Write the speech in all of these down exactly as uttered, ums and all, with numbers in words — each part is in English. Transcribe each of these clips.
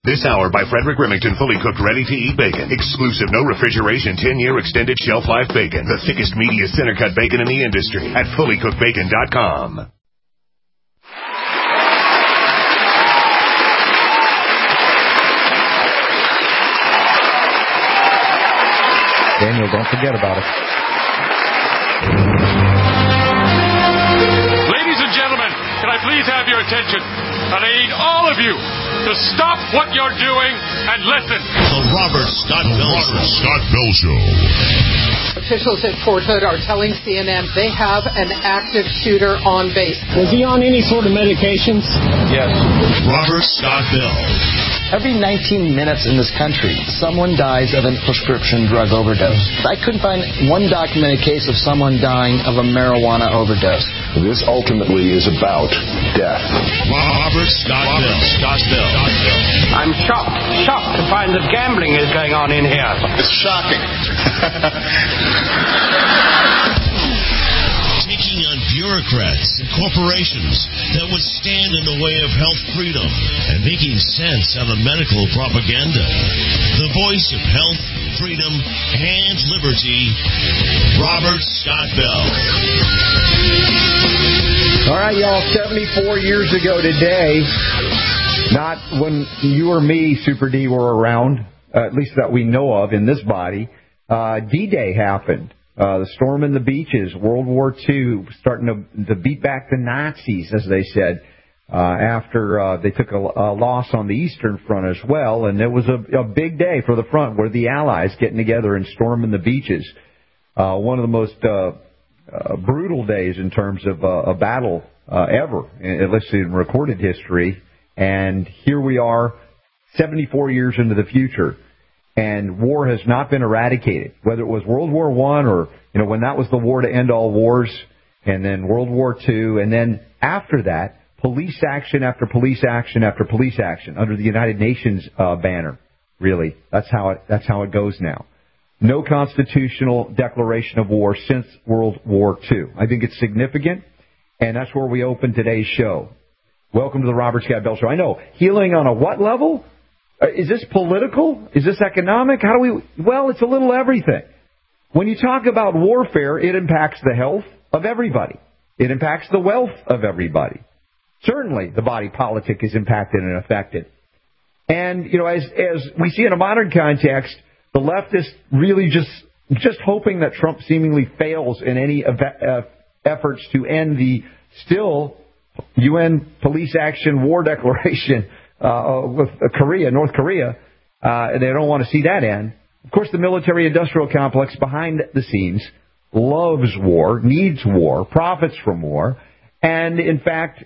This hour by Frederick Remington, fully cooked, ready-to-eat bacon. Exclusive, no refrigeration, ten-year extended shelf life bacon. The thickest, meatiest, center-cut bacon in the industry at fully cooked bacon dot com. Daniel, don't forget about it. Ladies and gentlemen, can I please have your attention? And I need all of you to stop what you're doing and listen. The Robert Scott Bell Show. Scott Bell Show. Officials at Fort Hood are telling C N N they have an active shooter on base. Was he on any sort of medications? Yes. Robert Scott Bell. Every nineteen minutes in this country, someone dies of a prescription drug overdose. I couldn't find one documented case of someone dying of a marijuana overdose. This ultimately is about death. Robert Scott Bell. Scott Bell. I'm shocked, shocked to find that gambling is going on in here. It's shocking. Taking on bureaucrats and corporations that would stand in the way of health freedom and making sense out of medical propaganda. The voice of health, freedom, and liberty, Robert Scott Bell. All right, y'all, seventy-four years ago today, not when you or me, Super D, were around, uh, at least that we know of in this body, uh, D-Day happened. Uh, the storm in the beaches, World War Two, starting to, to beat back the Nazis, as they said, uh, after uh, they took a, a loss on the Eastern Front as well. And it was a, a big day for the front, where the Allies getting together and storming the beaches. Uh, one of the most uh, uh, brutal days in terms of uh, a battle uh, ever, at least in recorded history. And here we are, seventy-four years into the future. And war has not been eradicated, whether it was World War One or, you know, when that was the war to end all wars, and then World War Two, and then after that, police action after police action after police action under the United Nations uh, banner. Really, that's how it that's how it goes now. No constitutional declaration of war since World War Two. I think it's significant, and that's where we open today's show. Welcome to the Robert Scott Bell Show. I know, healing on a what level? Is this political? Is this economic? How do we... Well, it's a little everything. When you talk about warfare, it impacts the health of everybody. It impacts the wealth of everybody. Certainly, the body politic is impacted and affected. And, you know, as as we see in a modern context, the leftists really just just hoping that Trump seemingly fails in any uh, efforts to end the still U N police action war declaration Uh, with Korea, North Korea, uh, they don't want to see that end. Of course, the military-industrial complex behind the scenes loves war, needs war, profits from war, and, in fact,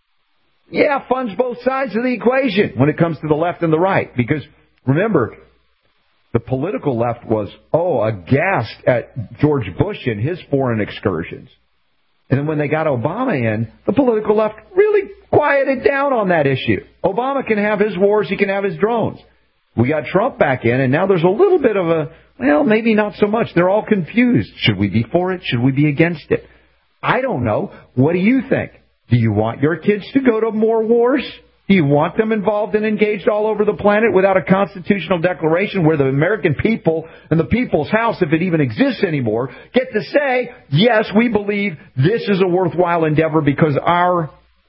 yeah, funds both sides of the equation when it comes to the left and the right. Because, remember, the political left was, oh, aghast at George Bush and his foreign excursions. And then when they got Obama in, the political left really quieted down on that issue. Obama can have his wars, he can have his drones. We got Trump back in, and now there's a little bit of a, well, maybe not so much. They're all confused. Should we be for it? Should we be against it? I don't know. What do you think? Do you want your kids to go to more wars? Do you want them involved and engaged all over the planet without a constitutional declaration where the American people and the people's house, if it even exists anymore, get to say, yes, we believe this is a worthwhile endeavor because our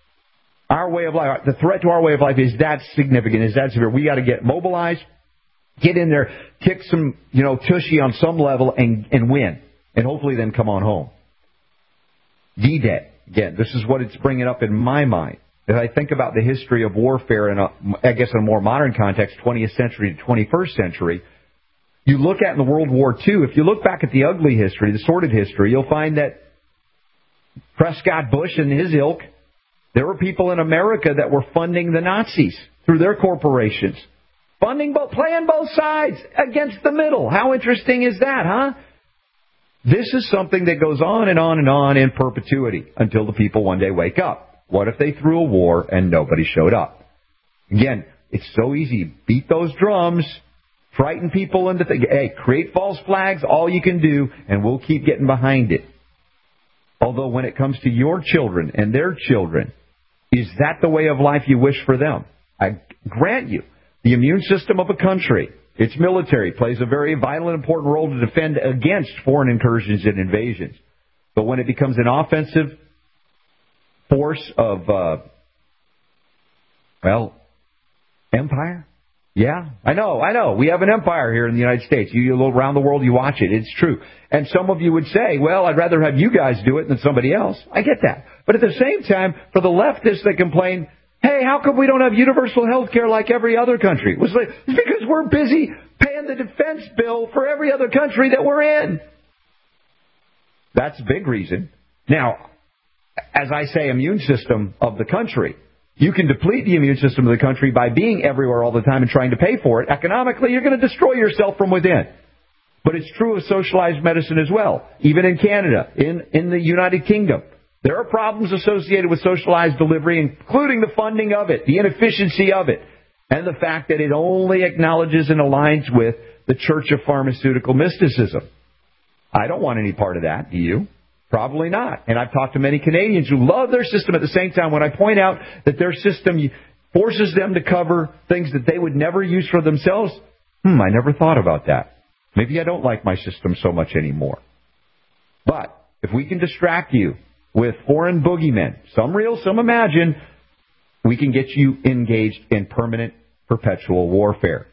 our way of life, the threat to our way of life is that significant, is that severe. We got to get mobilized, get in there, kick some, you know, tushy on some level and, and win, and hopefully then come on home. D-Day, again, this is what it's bringing up in my mind. As I think about the history of warfare in a, I guess in a more modern context, twentieth century to twenty-first century, you look at in the World War Two, if you look back at the ugly history, the sordid history, you'll find that Prescott Bush and his ilk, there were people in America that were funding the Nazis through their corporations. Funding, both, playing both sides against the middle. How interesting is that, huh? This is something that goes on and on and on in perpetuity until the people one day wake up. What if they threw a war and nobody showed up? Again, it's so easy. Beat those drums, frighten people into thinking, hey, create false flags, all you can do, and we'll keep getting behind it. Although when it comes to your children and their children, is that the way of life you wish for them? I grant you, The immune system of a country, its military, plays a very vital and important role to defend against foreign incursions and invasions. But when it becomes an offensive force of, uh, well, empire? Yeah, I know, I know. We have an empire here in the United States. You, you look around the world, you watch it. It's true. And some of you would say, well, I'd rather have you guys do it than somebody else. I get that. But at the same time, for the leftists that complain, hey, how come we don't have universal health care like every other country? It was like, it's because we're busy paying the defense bill for every other country that we're in. That's a big reason. Now, as I say, immune system of the country, you can deplete the immune system of the country by being everywhere all the time and trying to pay for it. Economically, you're going to destroy yourself from within. But it's true of socialized medicine as well. Even in Canada, in, in the United Kingdom, there are problems associated with socialized delivery, including the funding of it, the inefficiency of it, and the fact that it only acknowledges and aligns with the Church of Pharmaceutical Mysticism. I don't want any part of that, do you? Probably not. And I've talked to many Canadians who love their system. At the same time, when I point out that their system forces them to cover things that they would never use for themselves, hmm, I never thought about that. Maybe I don't like my system so much anymore. But if we can distract you with foreign boogeymen, some real, some imagined, we can get you engaged in permanent, perpetual warfare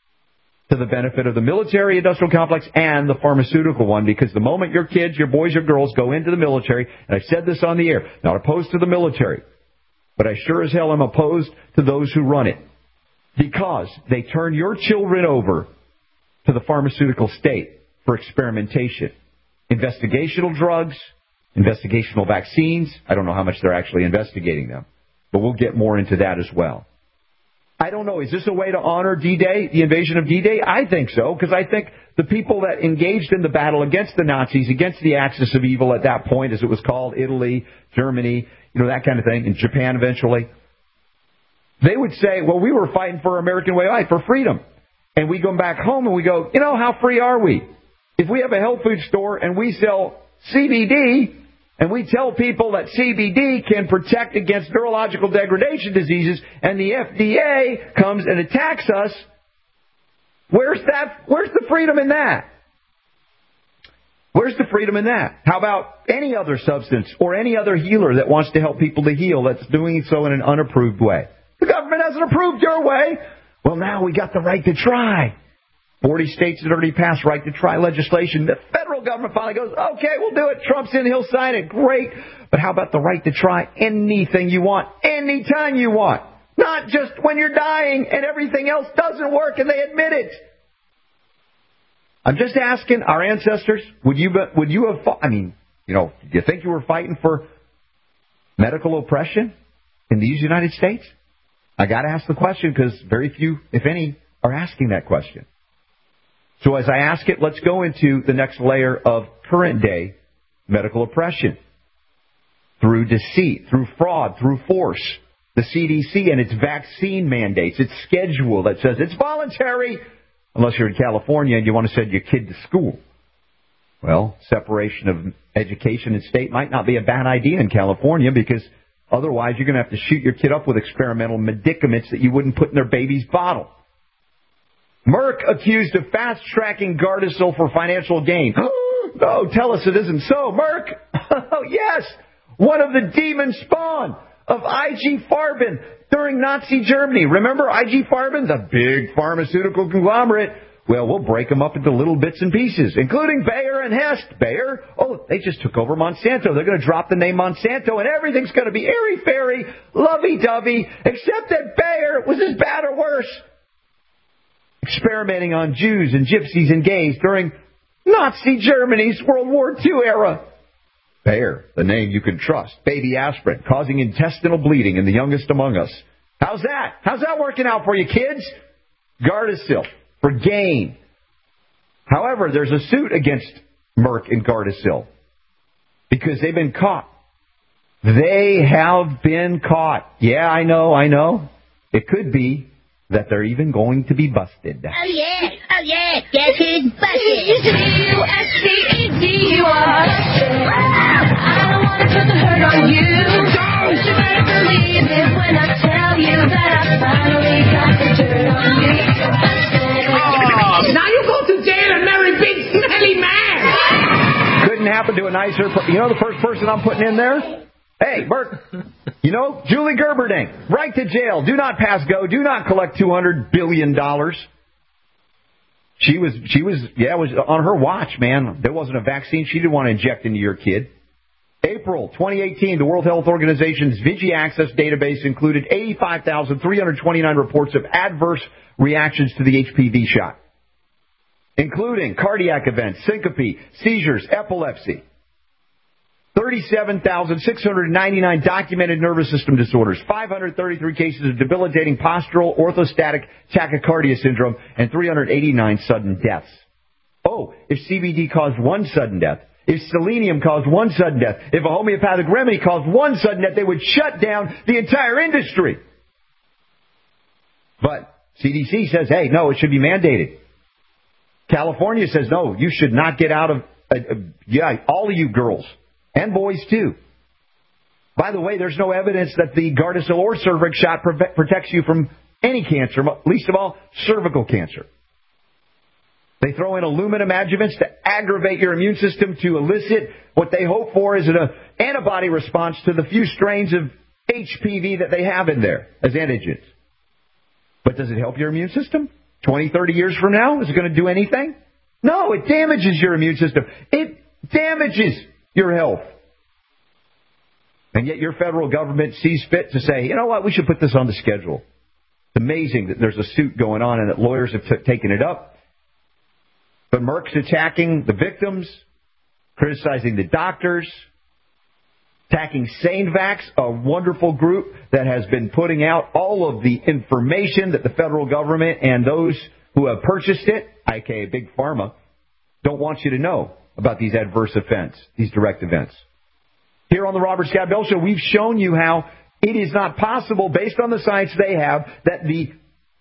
to the benefit of the military-industrial complex and the pharmaceutical one, because the moment your kids, your boys, your girls go into the military, and I've said this on the air, not opposed to the military, but I sure as hell am opposed to those who run it, because they turn your children over to the pharmaceutical state for experimentation. Investigational drugs, investigational vaccines. I don't know how much they're actually investigating them, but we'll get more into that as well. I don't know. Is this a way to honor D-Day, the invasion of D-Day? I think so, because I think the people that engaged in the battle against the Nazis, against the axis of evil at that point, as it was called, Italy, Germany, you know, that kind of thing, and Japan eventually, they would say, well, we were fighting for American way of life, for freedom. And we go back home and we go, you know, how free are we? If we have a health food store and we sell C B D, and we tell people that C B D can protect against neurological degradation diseases, and the F D A comes and attacks us, where's that? Where's the freedom in that? Where's the freedom in that? How about any other substance or any other healer that wants to help people to heal that's doing so in an unapproved way? The government hasn't approved your way. Well, now we got the right to try. forty states had already passed right to try legislation. The federal government finally goes, okay, we'll do it. Trump's in, he'll sign it. Great. But how about the right to try anything you want, anytime you want? Not just when you're dying and everything else doesn't work and they admit it. I'm just asking our ancestors, would you would you have fought? I mean, you know, do you think you were fighting for medical oppression in these United States? I got to ask the question because very few, if any, are asking that question. So as I ask it, let's go into the next layer of current day medical oppression. Through deceit, through fraud, through force. The C D C and its vaccine mandates, its schedule that says it's voluntary, unless you're in California and you want to send your kid to school. Well, separation of education and state might not be a bad idea in California, because otherwise you're going to have to shoot your kid up with experimental medicaments that you wouldn't put in their baby's bottle. Merck accused of fast-tracking Gardasil for financial gain. Oh, tell us it isn't so. Merck, oh, yes, one of the demon spawn of I G Farben during Nazi Germany. Remember I G Farben, the big pharmaceutical conglomerate? Well, we'll break them up into little bits and pieces, including Bayer and Hess. Bayer, oh, they just took over Monsanto. They're going to drop the name Monsanto, and everything's going to be airy-fairy, lovey-dovey, except that Bayer was as bad or worse. Experimenting on Jews and gypsies and gays during Nazi Germany's World War Two era. Bayer, the name you can trust. Baby aspirin, causing intestinal bleeding in the youngest among us. How's that? How's that working out for you, kids? Gardasil, for gain. However, there's a suit against Merck and Gardasil because they've been caught. They have been caught. Yeah, I know, I know. It could be that they're even going to be busted. Oh, yeah. Oh, yeah. Guess who's busted? U S T E D U R. I don't want to put the hurt on you. Don't you better believe it when I tell you that I finally got the dirt on Oh, now you go to jail and marry big smelly man. Couldn't happen to a nicer... Per- you know the first person I'm putting in there? Hey, Bert, you know, Julie Gerberding, right to jail. Do not pass go. Do not collect two hundred billion dollars. She was, she was, yeah, it was on her watch, man. There wasn't a vaccine she didn't want to inject into your kid. April twenty eighteen, the World Health Organization's VigiAccess database included eighty-five thousand three hundred twenty-nine reports of adverse reactions to the H P V shot, including cardiac events, syncope, seizures, epilepsy. thirty-seven thousand six hundred ninety-nine documented nervous system disorders, five hundred thirty-three cases of debilitating postural orthostatic tachycardia syndrome, and three hundred eighty-nine sudden deaths. Oh, if C B D caused one sudden death, if selenium caused one sudden death, if a homeopathic remedy caused one sudden death, they would shut down the entire industry. But C D C says, hey, no, it should be mandated. California says, no, you should not get out of, uh, uh, yeah, all of you girls. And boys, too. By the way, there's no evidence that the Gardasil or Cervix shot pre- protects you from any cancer, least of all, cervical cancer. They throw in aluminum adjuvants to aggravate your immune system to elicit what they hope for is an uh, antibody response to the few strains of H P V that they have in there as antigens. But does it help your immune system? twenty, thirty years from now, is it going to do anything? No, it damages your immune system. It damages your health. And yet your federal government sees fit to say, you know what, we should put this on the schedule. It's amazing that there's a suit going on and that lawyers have t- taken it up. But Merck's attacking the victims, criticizing the doctors, attacking SaneVax, a wonderful group that has been putting out all of the information that the federal government and those who have purchased it, aka Big Pharma, don't want you to know about these adverse events, these direct events. Here on the Robert Scott Bell Show, we've shown you how it is not possible, based on the science they have, that the,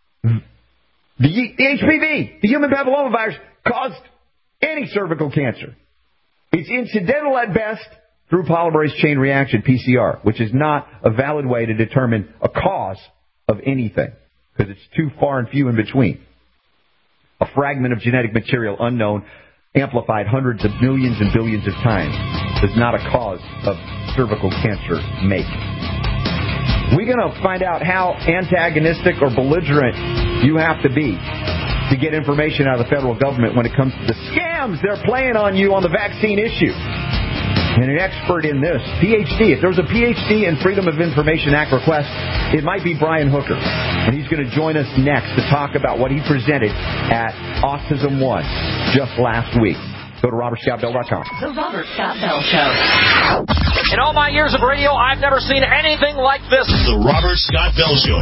the H P V, the human papillomavirus, caused any cervical cancer. It's incidental at best through polymerase chain reaction, P C R, which is not a valid way to determine a cause of anything, because it's too far and few in between. A fragment of genetic material unknown, amplified hundreds of millions and billions of times, does not a cause of cervical cancer make. We're going to find out how antagonistic or belligerent you have to be to get information out of the federal government when it comes to the scams they're playing on you on the vaccine issue. And an expert in this, P H D, if there was a P H D in Freedom of Information Act request, it might be Brian Hooker. And he's going to join us next to talk about what he presented at Autism One just last week. Go to robert scott bell dot com. The Robert Scott Bell Show. In all my years of radio, I've never seen anything like this. The Robert Scott Bell Show.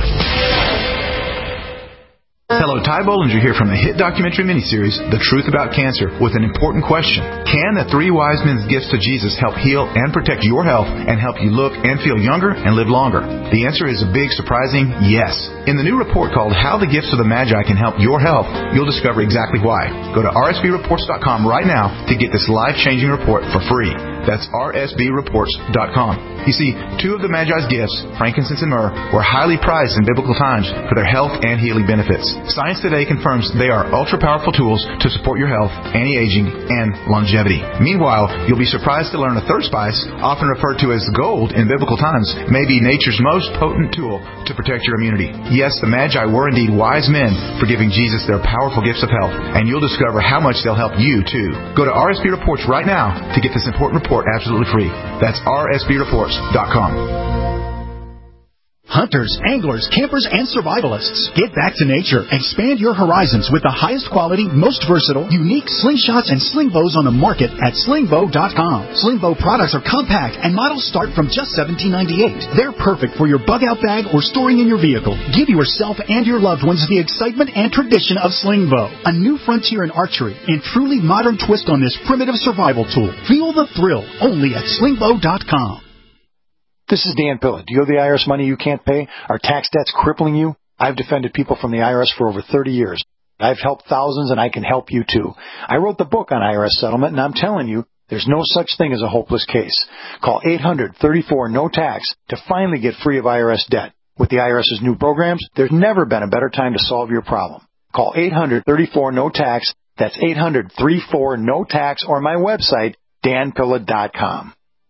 Hello, Ty Bollinger here from the hit documentary miniseries, The Truth About Cancer, with an important question. Can the three wise men's gifts to Jesus help heal and protect your health and help you look and feel younger and live longer? The answer is a big, surprising yes. In the new report called How the Gifts of the Magi Can Help Your Health, you'll discover exactly why. Go to r s b reports dot com right now to get this life-changing report for free. That's r s b reports dot com. You see, two of the Magi's gifts, frankincense and myrrh, were highly prized in biblical times for their health and healing benefits. Science today confirms they are ultra-powerful tools to support your health, anti-aging, and longevity. Meanwhile, you'll be surprised to learn a third spice, often referred to as gold in biblical times, may be nature's most potent tool to protect your immunity. Yes, the Magi were indeed wise men for giving Jesus their powerful gifts of health, and you'll discover how much they'll help you, too. Go to R S B Reports right now to get this important report absolutely free. That's r s b reports dot com. Hunters, anglers, campers, and survivalists, get back to nature. Expand your horizons with the highest quality, most versatile, unique slingshots and sling bows on the market at sling bow dot com. Sling bow products are compact and models start from just seventeen ninety-eight. They're perfect for your bug-out bag or storing in your vehicle. Give yourself and your loved ones the excitement and tradition of sling bow, a new frontier in archery and truly modern twist on this primitive survival tool. Feel the thrill only at sling bow dot com. This is Dan Pilla. Do you owe the I R S money you can't pay? Are tax debts crippling you? I've defended people from the I R S for over thirty years. I've helped thousands, and I can help you, too. I wrote the book on I R S settlement, and I'm telling you, there's no such thing as a hopeless case. Call eight hundred thirty-four no tax to finally get free of I R S debt. With the IRS's new programs, there's never been a better time to solve your problem. Call eight hundred, thirty-four, no tax. That's eight hundred, thirty-four, no tax, or my website, dan pilla dot com.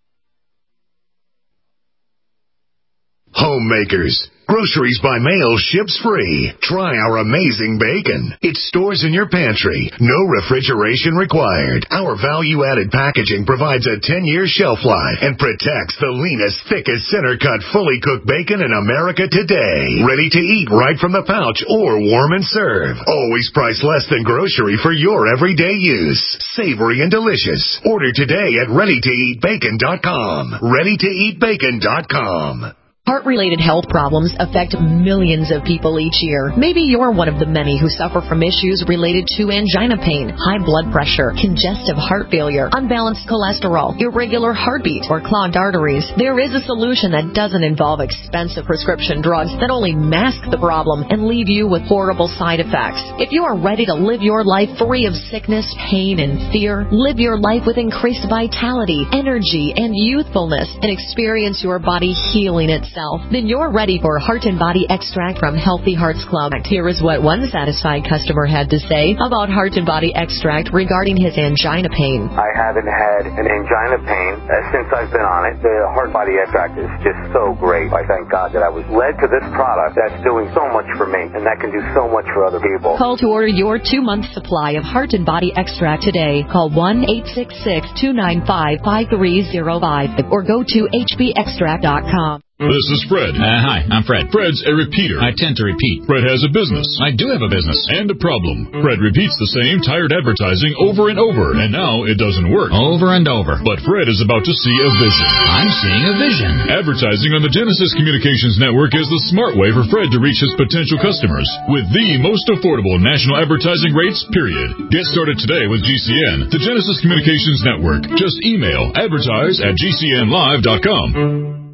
Homemakers. Groceries by mail ships free. Try our amazing bacon. It stores in your pantry. No refrigeration required. Our value-added packaging provides a ten-year shelf life and protects the leanest, thickest, center-cut, fully cooked bacon in America today. Ready to eat right from the pouch or warm and serve. Always priced less than grocery for your everyday use. Savory and delicious. Order today at ready to eat bacon dot com. ready to eat bacon dot com. Heart-related health problems affect millions of people each year. Maybe you're one of the many who suffer from issues related to angina pain, high blood pressure, congestive heart failure, unbalanced cholesterol, irregular heartbeat, or clogged arteries. There is a solution that doesn't involve expensive prescription drugs that only mask the problem and leave you with horrible side effects. If you are ready to live your life free of sickness, pain, and fear, live your life with increased vitality, energy, and youthfulness, and experience your body healing itself, then you're ready for Heart and Body Extract from Healthy Hearts Club. Here is what one satisfied customer had to say about Heart and Body Extract regarding his angina pain. I haven't had an angina pain uh, since I've been on it. The Heart Body Extract is just so great. I thank God that I was led to this product that's doing so much for me and that can do so much for other people. Call to order your two-month supply of Heart and Body Extract today. Call one eight six six, two nine five, five three zero five or go to h b extract dot com. This is Fred. Uh, hi, I'm Fred. Fred's a repeater. I tend to repeat. Fred has a business. I do have a business. And a problem. Fred repeats the same tired advertising over and over, and now it doesn't work. Over and over. But Fred is about to see a vision. I'm seeing a vision. Advertising on the Genesis Communications Network is the smart way for Fred to reach his potential customers with the most affordable national advertising rates, period. Get started today with G C N, the Genesis Communications Network. Just email advertise at g c n live dot com.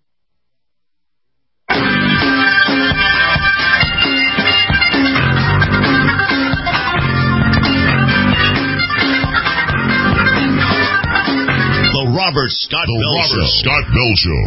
Robert Scott the Bell Robert Show. Scott Bell Show.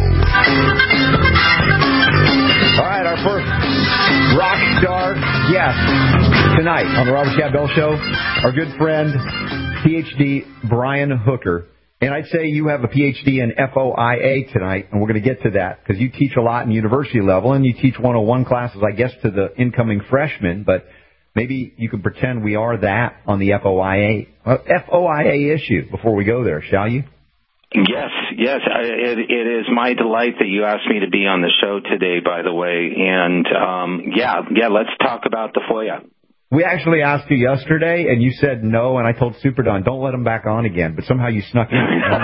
All right, our first rock star guest tonight on the Robert Scott Bell Show, our good friend, P H D Brian Hooker. And I'd say you have a P H D in F O I A tonight, and we're going to get to that because you teach a lot in university level, and you teach one oh one classes, I guess, to the incoming freshmen, but maybe you can pretend we are that on the F O I A, uh, F O I A issue before we go there, shall you? Yes, yes. I, it, it is my delight that you asked me to be on the show today, by the way. And, um, yeah, yeah, let's talk about the F O I A. We actually asked you yesterday, and you said no, and I told Super Don, don't let him back on again. But somehow you snuck in.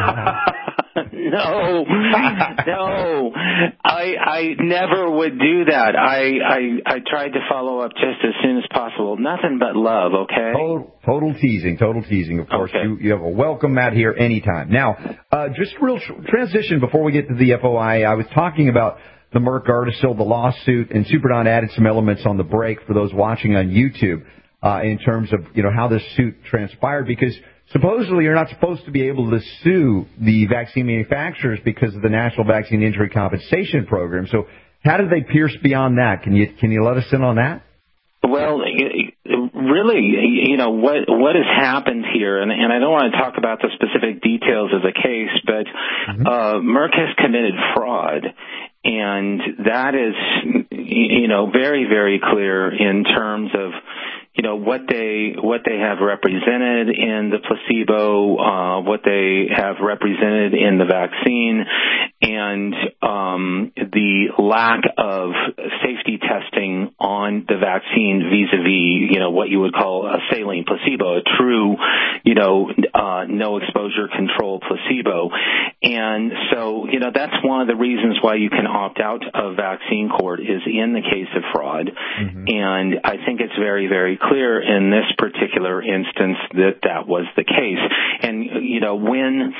No, no, I I never would do that. I, I I tried to follow up just as soon as possible. Nothing but love, okay? Total, total teasing, total teasing. Of course, okay. you, you have a welcome mat here anytime. Now, uh, just real sh- transition before we get to the F O I A. I was talking about the Merck Gardasil, the lawsuit, and Super Don added some elements on the break for those watching on YouTube uh, in terms of, you know, how this suit transpired, because supposedly you're not supposed to be able to sue the vaccine manufacturers because of the National Vaccine Injury Compensation Program. So how did they pierce beyond that? Can you can you let us in on that? Well, really, you know, what what has happened here, and, and I don't want to talk about the specific details of the case, but mm-hmm. uh, Merck has committed fraud, and that is, you know, very, very clear in terms of, you know, what they what they have represented in the placebo, uh, what they have represented in the vaccine, and um, the lack of safety testing on the vaccine vis-a-vis, you know, what you would call a saline placebo, a true, you know, uh, no exposure control placebo. And so, you know, that's one of the reasons why you can opt out of vaccine court is in the case of fraud. Mm-hmm. And I think it's very, very clear in this particular instance that that was the case. And, you know, when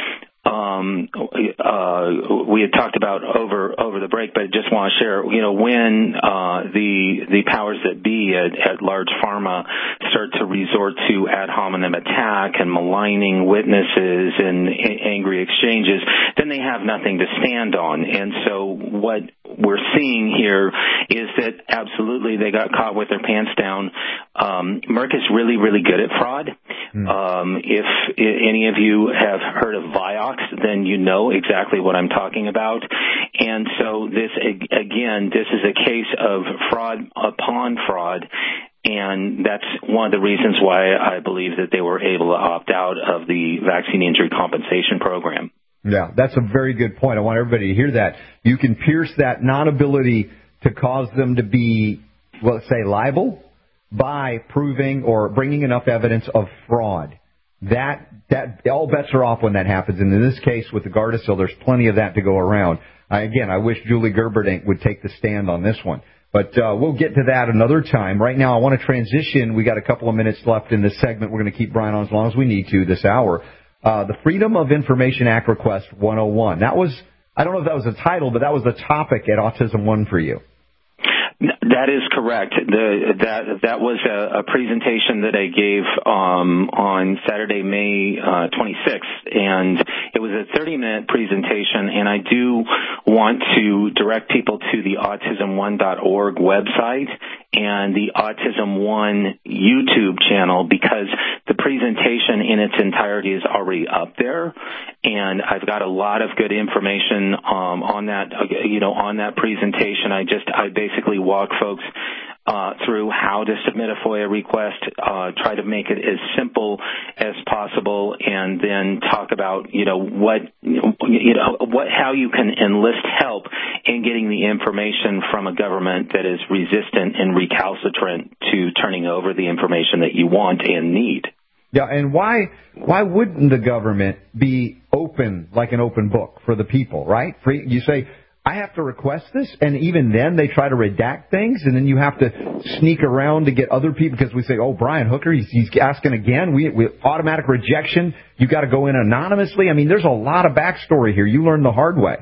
um, uh, we had talked about over over the break, but I just want to share, you know, when uh, the the powers that be at, at large pharma start to resort to ad hominem attack and maligning witnesses and a- angry exchanges, then they have nothing to stand on. And so what we're seeing here is that absolutely they got caught with their pants down. Um, Merck is really, really good at fraud. Mm. Um, if, if any of you have heard of Vioxx, then you know exactly what I'm talking about. And so this, again, this is a case of fraud upon fraud. And that's one of the reasons why I believe that they were able to opt out of the vaccine injury compensation program. Yeah, that's a very good point. I want everybody to hear that. You can pierce that non-ability to cause them to be, well, let's say, liable by proving or bringing enough evidence of fraud. That, that, all bets are off when that happens. And in this case, with the Gardasil, there's plenty of that to go around. I, again, I wish Julie Gerberding would take the stand on this one. But uh, we'll get to that another time. Right now, I want to transition. We got a couple of minutes left in this segment. We're going to keep Brian on as long as we need to this hour. Uh, the Freedom of Information Act Request one oh one. That was, I don't know if that was the title, but that was the topic at Autism One for you. That is correct. The, that that was a, a presentation that I gave um, on Saturday, May uh, twenty-sixth, and it was a thirty-minute presentation. And I do want to direct people to the autism one dot org website and the Autism One YouTube channel, because the presentation in its entirety is already up there, and I've got a lot of good information um, on that. You know, on that presentation, I just I basically walk folks uh, through how to submit a FOIA request, uh, try to make it as simple as possible, and then talk about, you know, what, you know, what, how you can enlist help in getting the information from a government that is resistant and recalcitrant to turning over the information that you want and need. Yeah, and why why wouldn't the government be open, like an open book for the people, right? Free, you say, I have to request this, and even then they try to redact things, and then you have to sneak around to get other people, because we say, oh, Brian Hooker, he's, he's asking again. We, we automatic rejection. You got to go in anonymously. I mean, there's a lot of backstory here. You learned the hard way.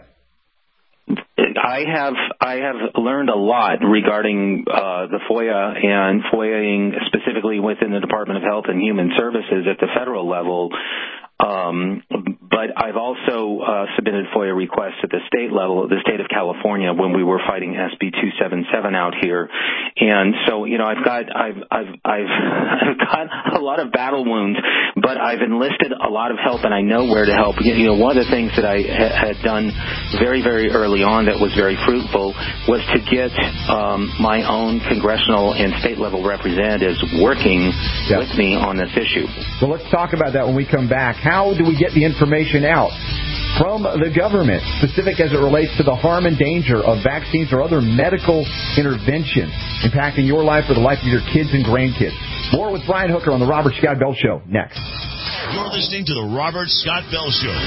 I have I have learned a lot regarding uh, the FOIA and FOIAing specifically within the Department of Health and Human Services at the federal level. Um, but I've also uh, submitted FOIA requests at the state level, the state of California, when we were fighting S B two seventy-seven out here. And so, you know, I've got I've I've I've I've got a lot of battle wounds, but I've enlisted a lot of help, and I know where to help. You know, one of the things that I ha- had done very very early on that was very fruitful was to get um, my own congressional and state level representatives working yeah. with me on this issue. Well, let's talk about that when we come back. How do we get the information out from the government, specific as it relates to the harm and danger of vaccines or other medical intervention impacting your life or the life of your kids and grandkids? More with Brian Hooker on the Robert Scott Bell Show next. You're listening to the Robert Scott Bell Show.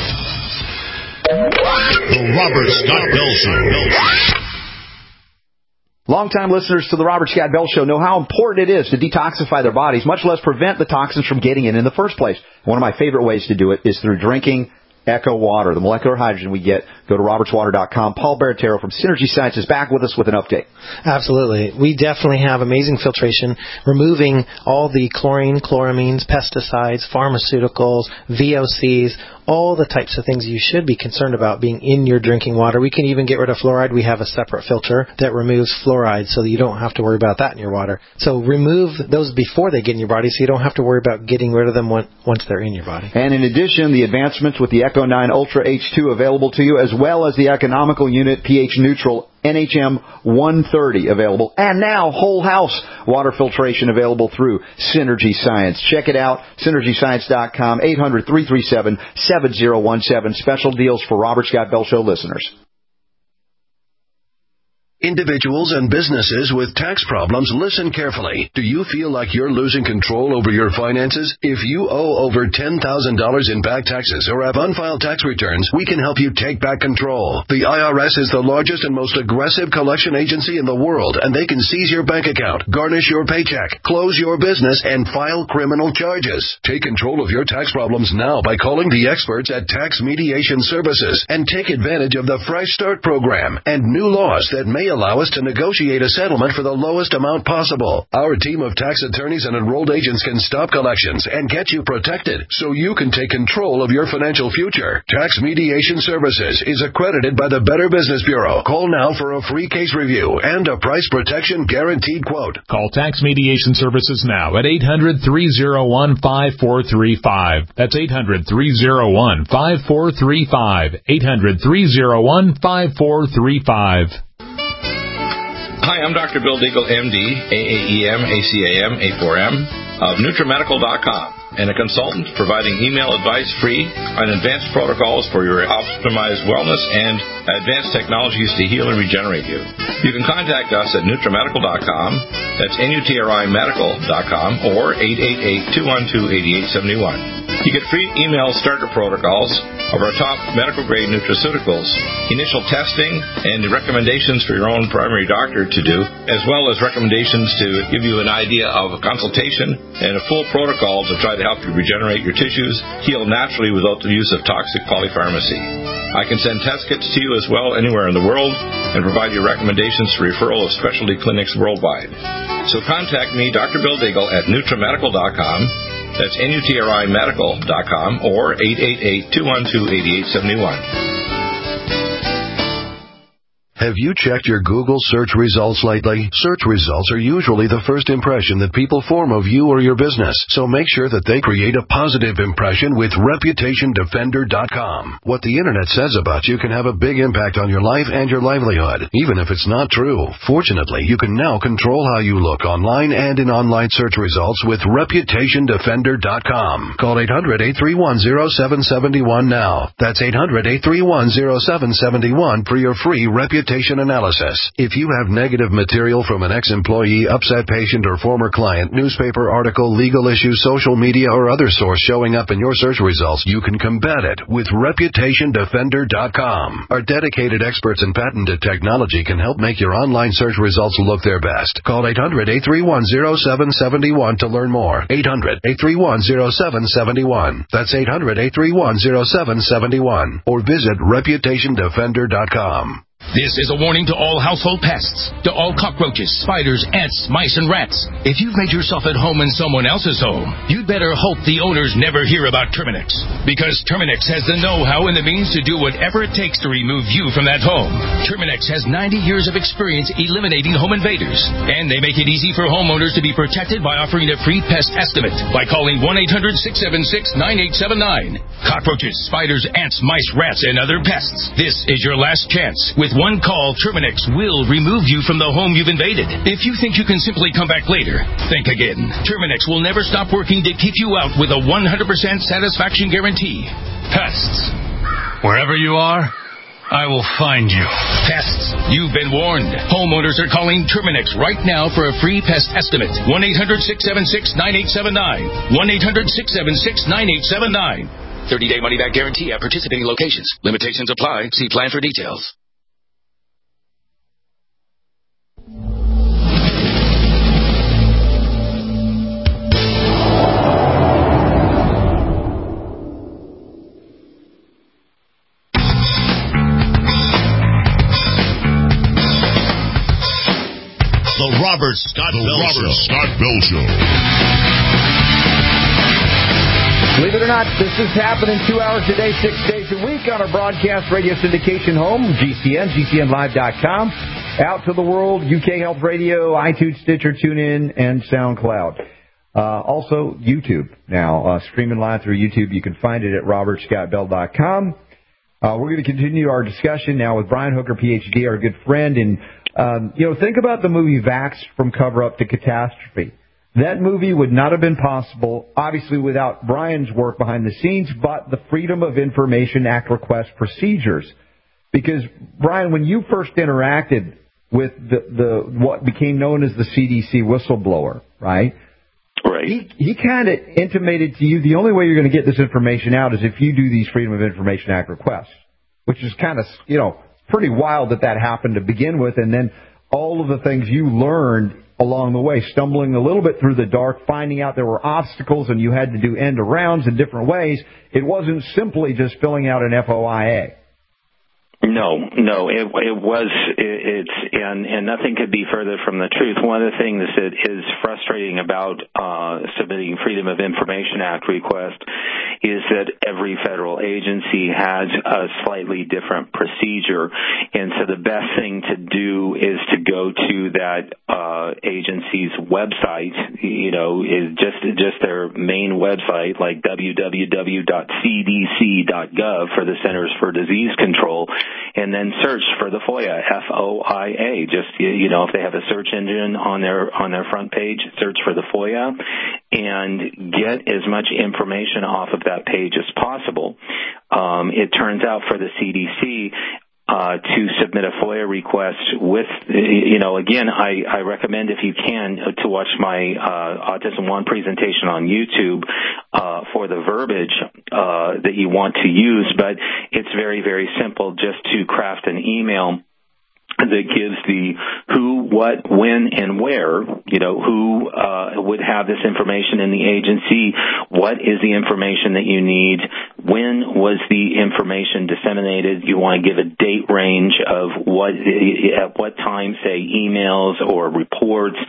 The Robert Scott Bell Show. Longtime listeners to the Robert Scott Bell Show know how important it is to detoxify their bodies, much less prevent the toxins from getting in in the first place. One of my favorite ways to do it is through drinking Echo Water, the molecular hydrogen we get. Go to roberts water dot com. Paul Baratero from Synergy Science is back with us with an update. Absolutely. We definitely have amazing filtration, removing all the chlorine, chloramines, pesticides, pharmaceuticals, V O Cs, all the types of things you should be concerned about being in your drinking water. We can even get rid of fluoride. We have a separate filter that removes fluoride so that you don't have to worry about that in your water. So remove those before they get in your body so you don't have to worry about getting rid of them once they're in your body. And in addition, the advancements with the Echo nine Ultra H two available to you, as well as the economical unit pH neutral N H M one thirty available, and now whole house water filtration available through Synergy Science. Check it out, synergy science dot com, eight hundred, three three seven, seven zero one seven. Special deals for Robert Scott Bell Show listeners. Individuals and businesses with tax problems, listen carefully. Do you feel like you're losing control over your finances? If you owe over ten thousand dollars in back taxes or have unfiled tax returns, we can help you take back control. The I R S is the largest and most aggressive collection agency in the world, and they can seize your bank account, garnish your paycheck, close your business, and file criminal charges. Take control of your tax problems now by calling the experts at Tax Mediation Services and take advantage of the Fresh Start program and new laws that may allow us to negotiate a settlement for the lowest amount possible. Our team of tax attorneys and enrolled agents can stop collections and get you protected so you can take control of your financial future. Tax Mediation Services is accredited by the Better Business Bureau. Call now for a free case review and a price protection guaranteed quote. Call Tax Mediation Services now at eight hundred, three oh one, five four three five. That's eight hundred, three oh one, five four three five. eight hundred, three oh one, five four three five. Hi, I'm Doctor Bill Deagle, M D, A A E M, A C A M, A four M, of Nutramedical dot com, and a consultant providing email advice free on advanced protocols for your optimized wellness and advanced technologies to heal and regenerate you. You can contact us at Nutramedical dot com, that's N U T R I medical dot com, or eight eight eight, two one two, eight eight seven one. You get free email starter protocols of our top medical-grade nutraceuticals, initial testing, and recommendations for your own primary doctor to do, as well as recommendations to give you an idea of a consultation and a full protocol to try to help you regenerate your tissues, heal naturally without the use of toxic polypharmacy. I can send test kits to you as well anywhere in the world and provide you recommendations for referral of specialty clinics worldwide. So contact me, Doctor Bill Deagle, at Nutramedical dot com. That's N U T R I medical dot com or eight eight eight, two one two, eight eight seven one. Have you checked your Google search results lately? Search results are usually the first impression that people form of you or your business, so make sure that they create a positive impression with Reputation Defender dot com. What the Internet says about you can have a big impact on your life and your livelihood, even if it's not true. Fortunately, you can now control how you look online and in online search results with Reputation Defender dot com. Call eight hundred, eight three one, zero seven seven one now. That's eight hundred, eight three one, zero seven seven one for your free Reputation analysis. If you have negative material from an ex-employee, upset patient, or former client, newspaper article, legal issue, social media, or other source showing up in your search results, you can combat it with Reputation Defender dot com. Our dedicated experts in patented technology can help make your online search results look their best. Call eight hundred, eight three one, zero seven seven one to learn more. eight hundred, eight three one, zero seven seven one. That's eight hundred, eight three one, zero seven seven one. Or visit Reputation Defender dot com. This is a warning to all household pests, to all cockroaches, spiders, ants, mice, and rats. If you've made yourself at home in someone else's home, you'd better hope the owners never hear about Terminix. Because Terminix has the know-how and the means to do whatever it takes to remove you from that home. Terminix has ninety years of experience eliminating home invaders. And they make it easy for homeowners to be protected by offering a free pest estimate by calling one eight hundred, six seven six, nine eight seven nine. Cockroaches, spiders, ants, mice, rats, and other pests. This is your last chance. With one call, Terminix will remove you from the home you've invaded. If you think you can simply come back later, think again. Terminix will never stop working to keep you out with a one hundred percent satisfaction guarantee. Pests. Wherever you are, I will find you. Pests, you've been warned. Homeowners are calling Terminix right now for a free pest estimate. one eight hundred, six seven six, nine eight seven nine. one eight hundred, six seven six, nine eight seven nine. thirty-day money-back guarantee at participating locations. Limitations apply. See plan for details. The Robert Scott the Bell Robert Show. Scott Bell Show. Believe it or not, this is happening two hours a day, six days a week on our broadcast radio syndication home, G C N, G C N live dot com. Out to the world, U K Health Radio, iTunes, Stitcher, TuneIn, and SoundCloud. Uh, also, YouTube now, uh, streaming live through YouTube. You can find it at Robert Scott Bell dot com. Uh, we're going to continue our discussion now with Brian Hooker, P H D, our good friend. And, um, you know, think about the movie Vax, From Cover-Up to Catastrophe. That movie would not have been possible, obviously, without Brian's work behind the scenes, but the Freedom of Information Act request procedures. Because, Brian, when you first interacted with the, the what became known as the C D C whistleblower, right? Right. He, he kind of intimated to you the only way you're going to get this information out is if you do these Freedom of Information Act requests, which is kind of, you know, pretty wild that that happened to begin with, and then all of the things you learned along the way, stumbling a little bit through the dark, finding out there were obstacles and you had to do end arounds in different ways. It wasn't simply just filling out an F O I A. No, no, it, it was, it, it's, and, and nothing could be further from the truth. One of the things that is frustrating about uh, submitting Freedom of Information Act request is that every federal agency has a slightly different procedure, and so the best thing to do is to go to that uh, agency's website, you know, is just just their main website, like w w w dot c d c dot gov for the Centers for Disease Control, and then search for the FOIA, F O I A. Just, you know, if they have a search engine on their on their front page, search for the FOIA and get as much information off of that page as possible. Um, it turns out for the C D C, uh, to submit a FOIA request with, you know, again, I, I recommend if you can to watch my uh, Autism One presentation on YouTube uh, for the verbiage uh, that you want to use, but it's very, very simple just to craft an email that gives the who, what, when, and where, you know, who uh, would have this information in the agency, what is the information that you need, when was the information disseminated. You want to give a date range of what, at what time, say, emails or reports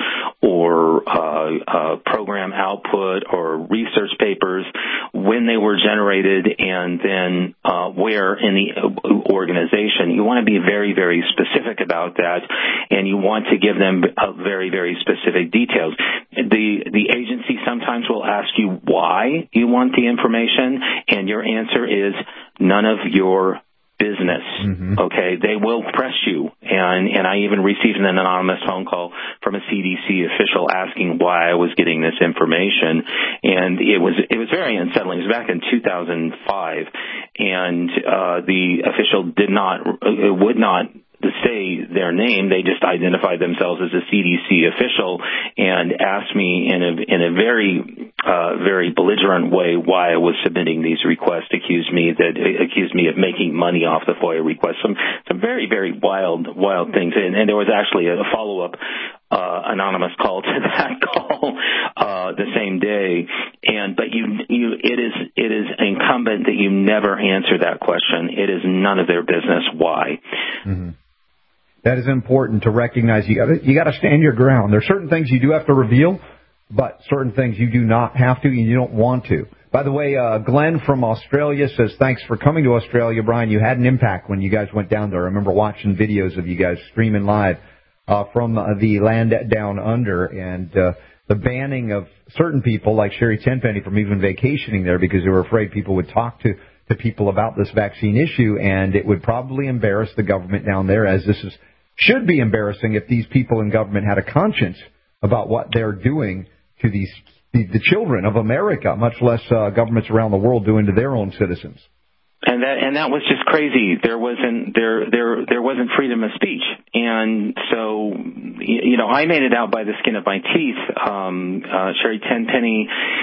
or uh, uh, program output or research papers, when they were generated, and then uh, where in the organization. You want to be very, very specific about that, and you want to give them uh, very, very specific details. The the agency sometimes will ask you why you want the information, and your answer is none of your business. Mm-hmm. Okay, they will press you, and and I even received an anonymous phone call from a C D C official asking why I was getting this information, and it was it was very unsettling. It was back in two thousand five, and uh, the official did not uh, would not to say their name. They just identified themselves as a C D C official and asked me in a in a very uh, very belligerent way why I was submitting these requests. Accused me that accused me of making money off the FOIA requests. Some some very very wild wild things. And, and there was actually a follow up uh, anonymous call to that call uh, the same day. And but you you it is it is incumbent that you never answer that question. It is none of their business why. Mm-hmm. That is important to recognize. You got you got to stand your ground. There are certain things you do have to reveal, but certain things you do not have to, and you don't want to. By the way, uh, Glenn from Australia says, thanks for coming to Australia, Brian. You had an impact when you guys went down there. I remember watching videos of you guys streaming live uh, from uh, the land down under, and uh, the banning of certain people like Sherry Tenpenny from even vacationing there because they were afraid people would talk to, to people about this vaccine issue, and it would probably embarrass the government down there, as this is should be embarrassing if these people in government had a conscience about what they're doing to these the, the children of America, much less uh, governments around the world doing to their own citizens. And that and that was just crazy. There wasn't there there there wasn't freedom of speech, and so you know I made it out by the skin of my teeth. Um, uh, Sherry Tenpenny,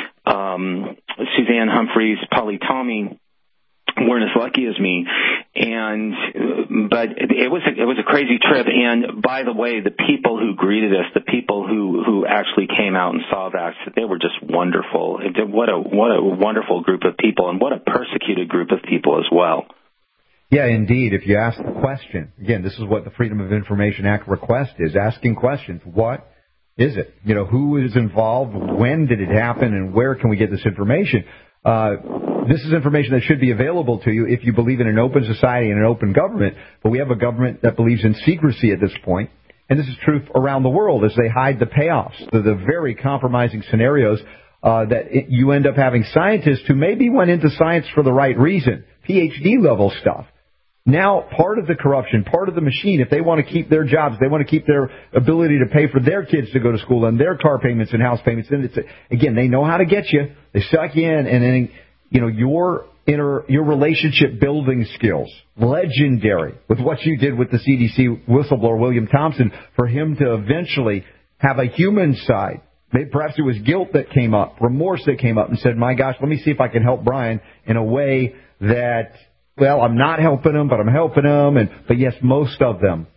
um, Suzanne Humphreys, Polly Tommy weren't as lucky as me, and but it was a, it was a crazy trip. And by the way, the people who greeted us, the people who, who actually came out and saw that, they were just wonderful. What a what a wonderful group of people, and what a persecuted group of people as well. Yeah, indeed. If you ask the question, again, this is what the Freedom of Information Act request is: asking questions. What is it? You know, who is involved? When did it happen? And where can we get this information? Uh, this is information that should be available to you if you believe in an open society and an open government, but we have a government that believes in secrecy at this point, and this is true around the world as they hide the payoffs, the, the very compromising scenarios uh, that it, you end up having scientists who maybe went into science for the right reason, P H D level stuff. Now, part of the corruption, part of the machine, if they want to keep their jobs, they want to keep their ability to pay for their kids to go to school and their car payments and house payments, then it's, again, they know how to get you. They suck you in, and then, you know, your inter, your relationship building skills. Legendary with what you did with the C D C whistleblower, William Thompson, for him to eventually have a human side. Maybe perhaps it was guilt that came up, remorse that came up, and said, my gosh, let me see if I can help Brian in a way that, well, I'm not helping him, but I'm helping him. And, but yes, most of them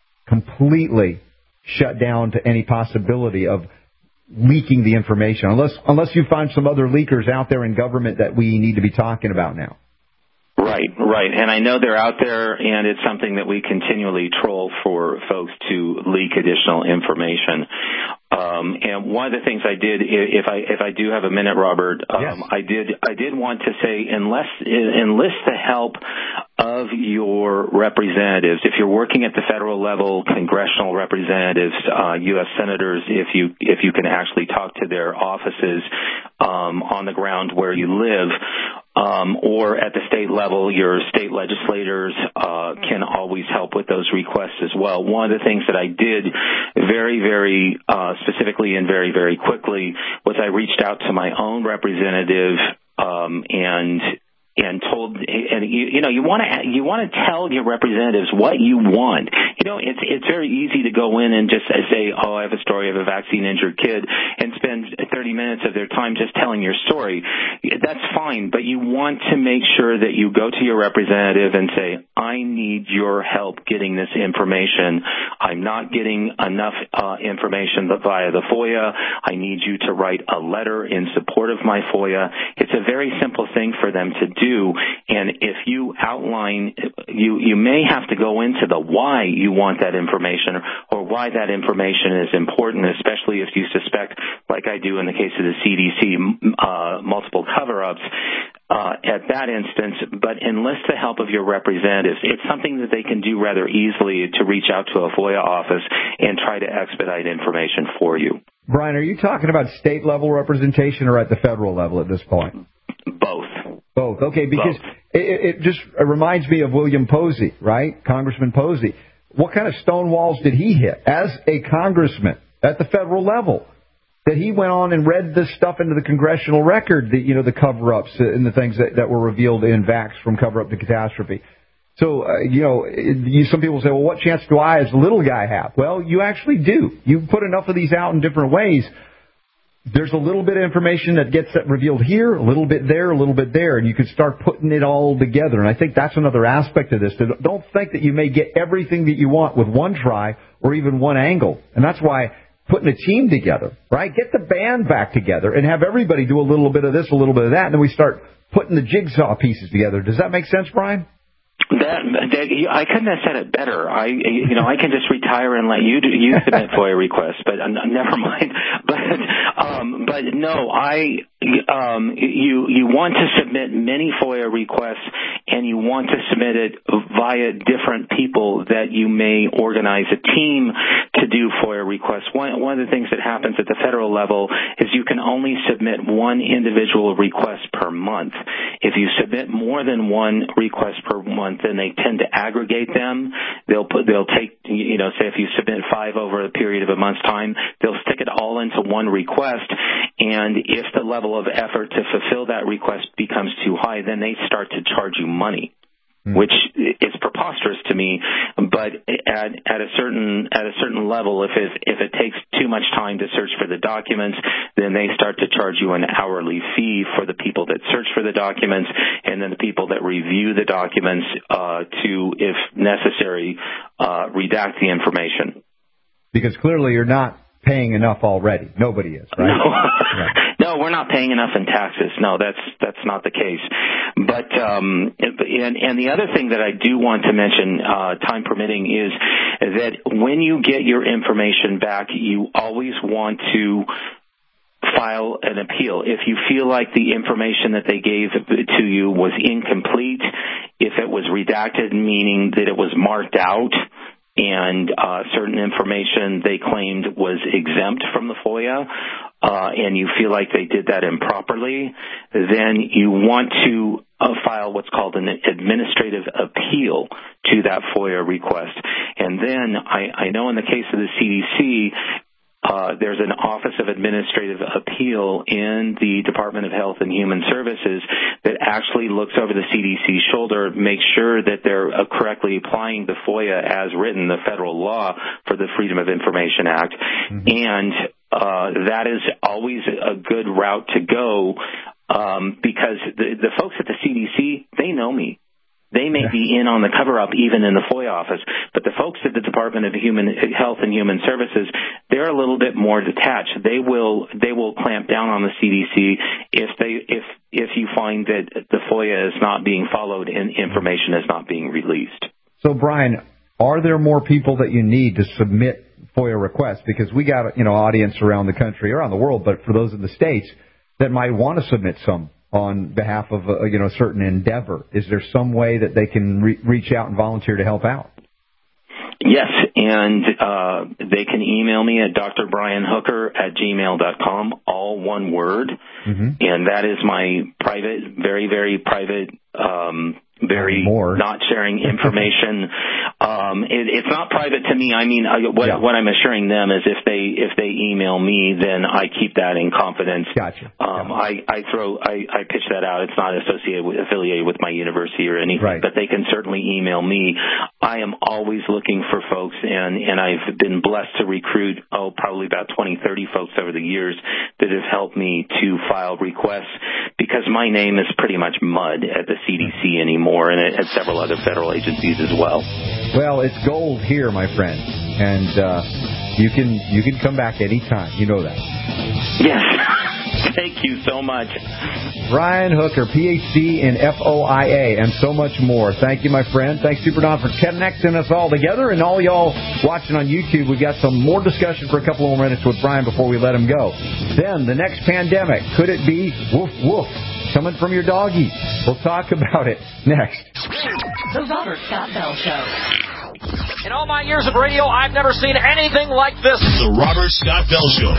completely shut down to any possibility of leaking the information, unless unless you find some other leakers out there in government that we need to be talking about now. Right, right. And I know they're out there, and it's something that we continually troll for folks to leak additional information. Um, and one of the things I did, if I if I do have a minute, Robert, um, yes. I did I did want to say unless enlist the help of your representatives. If you're working at the federal level, congressional representatives, uh, U S senators, if you if you can actually talk to their offices um, on the ground where you live. Um, or at the state level, your state legislators uh, can always help with those requests as well. One of the things that I did very, very uh, specifically and very, very quickly was I reached out to my own representative um, and and told, and you, you know, you want to you want to tell your representatives what you want. You know, it's it's very easy to go in and just say, oh, I have a story of a vaccine injured kid, and spend thirty minutes of their time just telling your story. That's fine, but you want to make sure that you go to your representative and say, I need your help getting this information. I'm not getting enough uh, information via the FOIA. I need you to write a letter in support of my FOIA. It's a very simple thing for them to do. Do and if you outline, you you may have to go into the why you want that information or, or why that information is important, especially if you suspect, like I do in the case of the C D C, uh, multiple cover-ups. Uh, at that instance, but enlist the help of your representatives. It's something that they can do rather easily to reach out to a FOIA office and try to expedite information for you. Brian, are you talking about state-level representation or at the federal level at this point? Both. Both. Okay, because Both. It, it just reminds me of William Posey, right? Congressman Posey. What kind of stone walls did he hit as a congressman at the federal level? That he went on and read this stuff into the congressional record, the, you know, the cover-ups and the things that, that were revealed in Vax from cover-up to catastrophe. So, uh, you know, you, some people say, well, what chance do I as a little guy have? Well, you actually do. You put enough of these out in different ways. There's a little bit of information that gets revealed here, a little bit there, a little bit there, and you can start putting it all together. And I think that's another aspect of this. Don't think that you may get everything that you want with one try or even one angle. And that's why putting a team together, right? Get the band back together and have everybody do a little bit of this, a little bit of that, and then we start putting the jigsaw pieces together. Does that make sense, Brian? That, that I couldn't have said it better. I, you know, I can just retire and let you do, you submit FOIA requests, but uh, never mind. But, um, but no, I, um, you, you want to submit many FOIA requests, and you want to submit it via different people that you may organize a team to do FOIA requests. One, one of the things that happens at the federal level is you can only submit one individual request per month. If you submit more than one request per month, then they tend to aggregate them. They'll put, they'll take, you know, say if you submit five over a period of a month's time, they'll stick it all into one request. And if the level of effort to fulfill that request becomes too high, then they start to charge you money, mm. which is preposterous to me. But at, at a certain at a certain level, if it, if it takes too much time to search for the documents, then they start to charge you an hourly fee for the people that search for the documents, and then the people that review the documents uh, to, if necessary, uh, redact the information. Because clearly you're not paying enough already. Nobody is, right? No. Right. No, we're not paying enough in taxes. No, that's that's not the case. But um, and and the other thing that I do want to mention, uh, time permitting, is that when you get your information back, you always want to file an appeal. If you feel like the information that they gave to you was incomplete, if it was redacted, meaning that it was marked out, and uh, certain information they claimed was exempt from the FOIA, uh, and you feel like they did that improperly, then you want to uh, file what's called an administrative appeal to that FOIA request. And then I, I know in the case of the C D C, Uh, there's an Office of Administrative Appeal in the Department of Health and Human Services that actually looks over the C D C's shoulder, makes sure that they're uh, correctly applying the FOIA as written, the federal law for the Freedom of Information Act. Mm-hmm. And uh, that is always a good route to go um, because the, the folks at the C D C, they know me. They may be in on the cover-up even in the FOIA office, but the folks at the Department of Human Health and Human Services, they're a little bit more detached. They will they will clamp down on the C D C if they if if you find that the FOIA is not being followed and information is not being released. So, Brian, are there more people that you need to submit FOIA requests? Because we got you know audience around the country, around the world, but for those in the States that might want to submit some on behalf of a, you know, a certain endeavor. Is there some way that they can re- reach out and volunteer to help out? Yes, and uh, they can email me at d r brian hooker at gmail dot com, all one word, mm-hmm. and that is my private, very, very private, um, very More. not sharing information. um, it, it's not private to me. I mean, I, what, yeah. what I'm assuring them is if they if they email me, then I keep that in confidence. Gotcha. Um, I, I throw I, I pitch that out. It's not associated with affiliated with my university or anything, right. but they can certainly email me. I am always looking for folks, and and I've been blessed to recruit oh probably about twenty, thirty folks over the years that have helped me to file requests because my name is pretty much mud at the C D C anymore. And at several other federal agencies as well. Well, it's gold here, my friend, and uh, you can you can come back anytime. You know that. Yes. Thank you so much. Brian Hooker, P H D in F O I A, and so much more. Thank you, my friend. Thanks, Super Don, for connecting us all together. And all y'all watching on YouTube, we've got some more discussion for a couple more minutes with Brian before we let him go. Then, the next pandemic, could it be woof woof? Coming from your doggy. We'll talk about it next. The Robert Scott Bell Show. In all my years of radio, I've never seen anything like this. The Robert Scott Bell Show.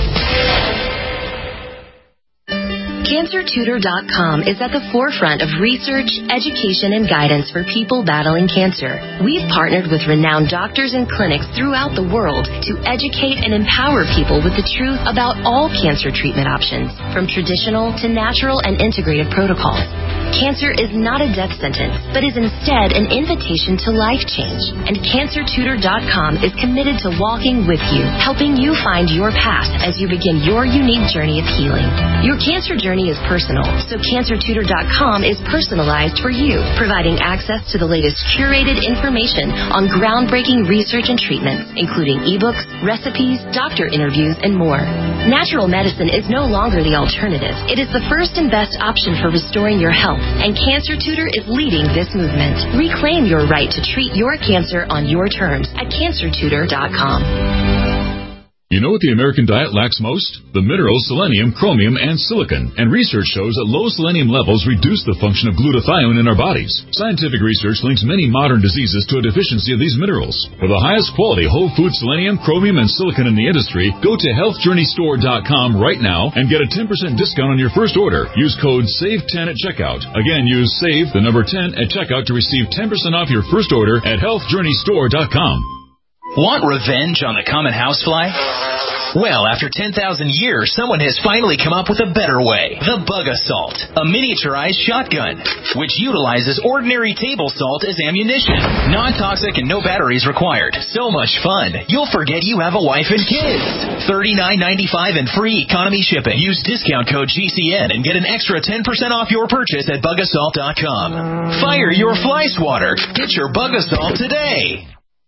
Cancer Tutor dot com is at the forefront of research, education, and guidance for people battling cancer. We've partnered with renowned doctors and clinics throughout the world to educate and empower people with the truth about all cancer treatment options, from traditional to natural and integrative protocols. Cancer is not a death sentence, but is instead an invitation to life change. And Cancer Tutor dot com is committed to walking with you, helping you find your path as you begin your unique journey of healing. Your cancer journey is personal, so Cancer Tutor dot com is personalized for you, providing access to the latest curated information on groundbreaking research and treatments, including ebooks, recipes, doctor interviews, and more. Natural medicine is no longer the alternative. It is the first and best option for restoring your health, and Cancer Tutor is leading this movement. Reclaim your right to treat your cancer on your terms at Cancer Tutor dot com. You know what the American diet lacks most? The minerals selenium, chromium, and silicon. And research shows that low selenium levels reduce the function of glutathione in our bodies. Scientific research links many modern diseases to a deficiency of these minerals. For the highest quality whole food selenium, chromium, and silicon in the industry, go to health journey store dot com right now and get a ten percent discount on your first order. Use code save ten at checkout. Again, use SAVE, the number ten, at checkout to receive ten percent off your first order at health journey store dot com. Want revenge on the common housefly? Well, after ten thousand years, someone has finally come up with a better way. The Bug Assault, a miniaturized shotgun, which utilizes ordinary table salt as ammunition. Non-toxic and no batteries required. So much fun, you'll forget you have a wife and kids. thirty-nine ninety-five and free economy shipping. Use discount code G C N and get an extra ten percent off your purchase at bug assault dot com. Fire your fly swatter. Get your Bug Assault today.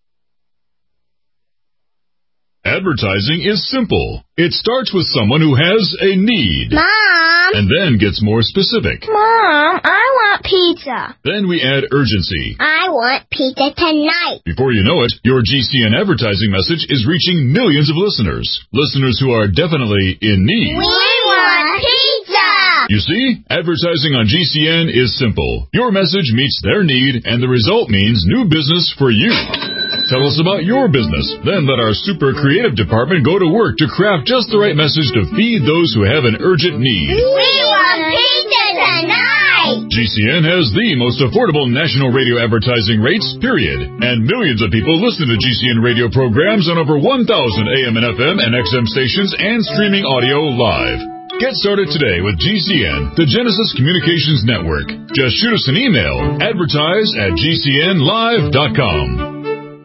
Advertising is simple. It starts with someone who has a need. Mom! And then gets more specific. Mom, I want pizza. Then we add urgency. I want pizza tonight. Before you know it, your G C N advertising message is reaching millions of listeners. Listeners who are definitely in need. We want pizza! You see, advertising on G C N is simple. Your message meets their need, and the result means new business for you. Tell us about your business. Then let our super creative department go to work to craft just the right message to feed those who have an urgent need. We want pizza tonight! G C N has the most affordable national radio advertising rates, period. And millions of people listen to G C N radio programs on over one thousand A M and F M and X M stations and streaming audio live. Get started today with G C N, the Genesis Communications Network. Just shoot us an email, advertise at G C N live dot com.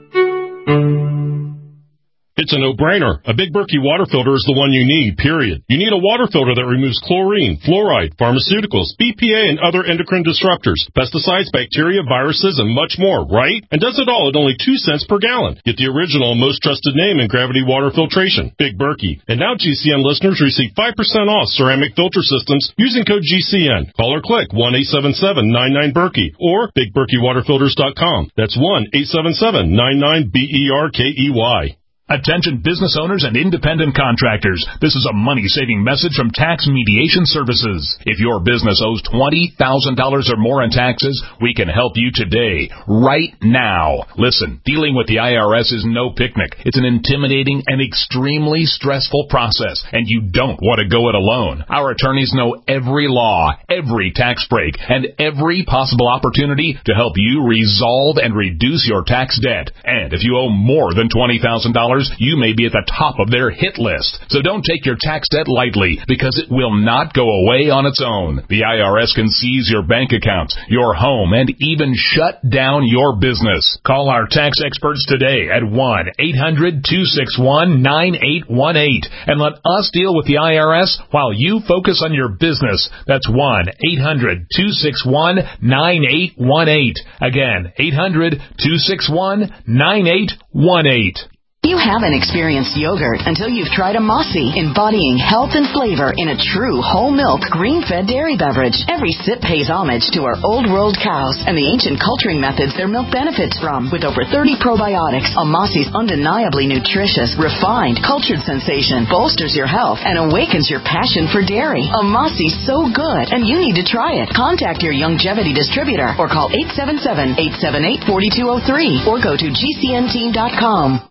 It's a no-brainer. A Big Berkey water filter is the one you need, period. You need a water filter that removes chlorine, fluoride, pharmaceuticals, B P A, and other endocrine disruptors, pesticides, bacteria, viruses, and much more, right? And does it all at only two cents per gallon. Get the original and most trusted name in gravity water filtration, Big Berkey. And now G C N listeners receive five percent off ceramic filter systems using code G C N. Call or click one eight seven seven nine nine Berkey or big berkey water filters dot com. That's one eight seven seven nine nine B E R K E Y. Attention business owners and independent contractors. This is a money-saving message from Tax Mediation Services. If your business owes twenty thousand dollars or more in taxes, we can help you today, right now. Listen, dealing with the I R S is no picnic. It's an intimidating and extremely stressful process, and you don't want to go it alone. Our attorneys know every law, every tax break, and every possible opportunity to help you resolve and reduce your tax debt. And if you owe more than twenty thousand dollars, you may be at the top of their hit list. So don't take your tax debt lightly, because it will not go away on its own. The I R S can seize your bank accounts, your home, and even shut down your business. Call our tax experts today at one eight hundred two six one nine eight one eight and let us deal with the I R S while you focus on your business. That's one eight hundred two six one nine eight one eight. Again, eight hundred two six one nine eight one eight. You haven't experienced yogurt until you've tried a Mossy, embodying health and flavor in a true whole milk, green-fed dairy beverage. Every sip pays homage to our old world cows and the ancient culturing methods their milk benefits from. With over thirty probiotics, a Mossy's undeniably nutritious, refined, cultured sensation bolsters your health and awakens your passion for dairy. A Mossy's so good, and you need to try it. Contact your Youngevity distributor or call eight seven seven, eight seven eight, four two zero three or go to G C N team dot com.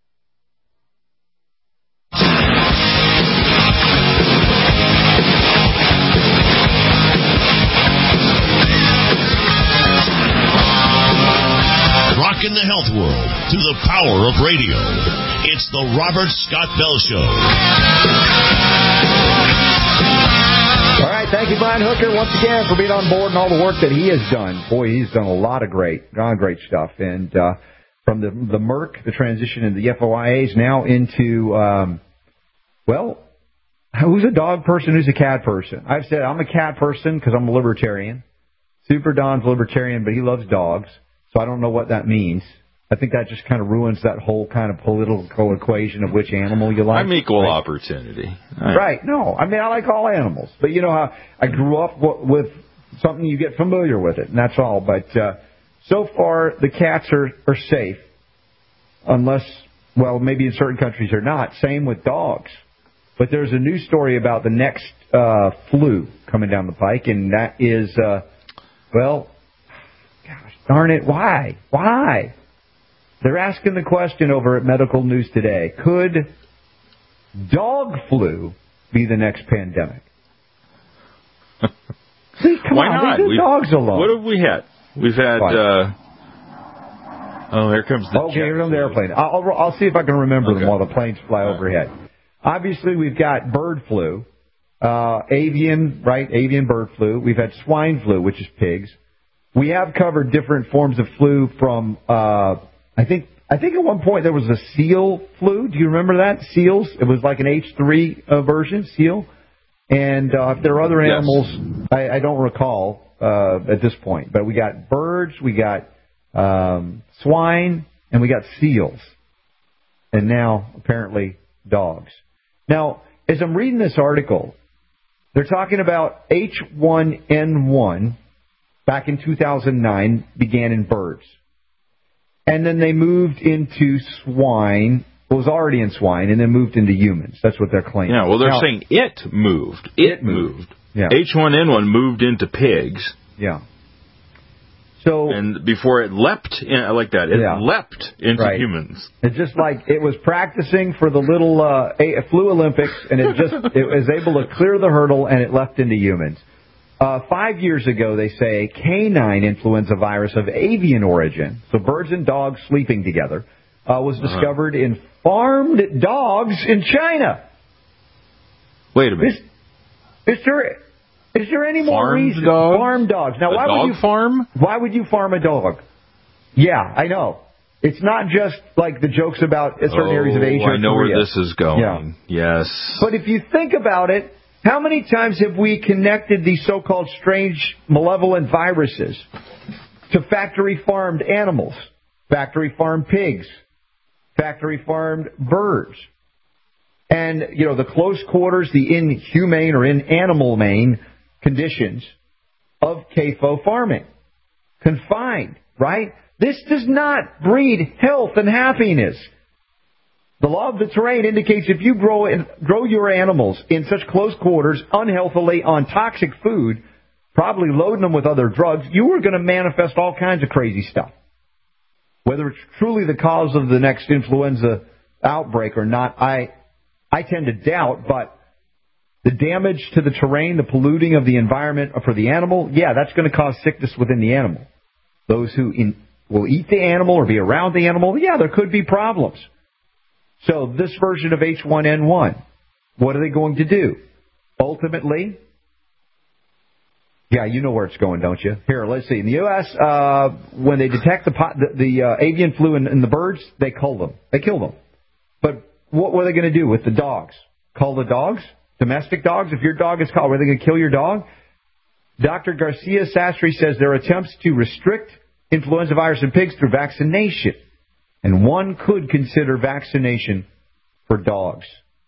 In the health world through the power of radio. It's the Robert Scott Bell Show. All right, thank you, Brian Hooker, once again for being on board and all the work that he has done. Boy, he's done a lot of great, a lot of great stuff. And uh, from the the Merck, the transition in the F O I As, now into, um, well, who's a dog person, who's a cat person? I've said I'm a cat person because I'm a libertarian. Super Don's libertarian, but he loves dogs. So I don't know what that means. I think that just kind of ruins that whole kind of political equation of which animal you like. I'm equal right? opportunity. Right. right. No, I mean, I like all animals. But you know how I grew up with something, you get familiar with it, and that's all. But uh, so far, the cats are, are safe, unless, well, maybe in certain countries they're not. Same with dogs. But there's a new story about the next uh, flu coming down the pike, and that is, uh, well... Darn it, why? Why? They're asking the question over at Medical News Today. Could dog flu be the next pandemic? See, come Why on, not? leave the We've, dogs alone. What have we had? We've had, uh, oh, here comes the Okay, here comes the airplane. I'll, I'll see if I can remember okay. them while the planes fly right. overhead. Obviously, we've got bird flu, uh, avian, right, avian bird flu. We've had swine flu, which is pigs. We have covered different forms of flu from, uh, I think, I think at one point there was a seal flu. Do you remember that? Seals? It was like an H three uh, version, seal. And uh, if there are other animals, yes. I, I don't recall uh, at this point. But we got birds, we got um, swine, and we got seals. And now, apparently, dogs. Now, as I'm reading this article, they're talking about H one N one. Back in two thousand nine, began in birds. And then they moved into swine. Well, it was already in swine, and then moved into humans. That's what they're claiming. Yeah, well, they're now, saying it moved. It, it moved. moved. Yeah. H one N one moved into pigs. Yeah. So And before it leapt, in, I like that, it yeah. leapt into right. humans. It's just like it was practicing for the little uh, flu Olympics, and it just it was able to clear the hurdle, and it leapt into humans. Uh, five years ago, they say, a canine influenza virus of avian origin, so birds and dogs sleeping together, uh, was uh-huh. discovered in farmed dogs in China. Wait a minute. Is, is there is there any more farmed reason? Dog? Farm dogs. Now, a why dog would you farm? Why would you farm a dog? Yeah, I know. It's not just like the jokes about certain oh, areas of Asia. I know Korea. where this is going. Yeah. Yes. But if you think about it, how many times have we connected these so-called strange, malevolent viruses to factory-farmed animals, factory-farmed pigs, factory-farmed birds? And, you know, the close quarters, the inhumane or inanimal-mane conditions of C A F O farming. Confined, right? This does not breed health and happiness. The law of the terrain indicates if you grow in, grow your animals in such close quarters, unhealthily, on toxic food, probably loading them with other drugs, you are going to manifest all kinds of crazy stuff. Whether it's truly the cause of the next influenza outbreak or not, I I tend to doubt, but the damage to the terrain, the polluting of the environment for the animal, yeah, that's going to cause sickness within the animal. Those who in, will eat the animal or be around the animal, yeah, there could be problems. So this version of H one N one, what are they going to do? Ultimately, yeah, you know where it's going, don't you? Here, let's see. In the U S, uh, when they detect the the, the uh, avian flu in, in the birds, they cull them. They kill them. But what were they going to do with the dogs? Cull the dogs? Domestic dogs? If your dog is culled, were they going to kill your dog? Doctor Garcia Sastry says there are attempts to restrict influenza virus in pigs through vaccination. And one could consider vaccination for dogs.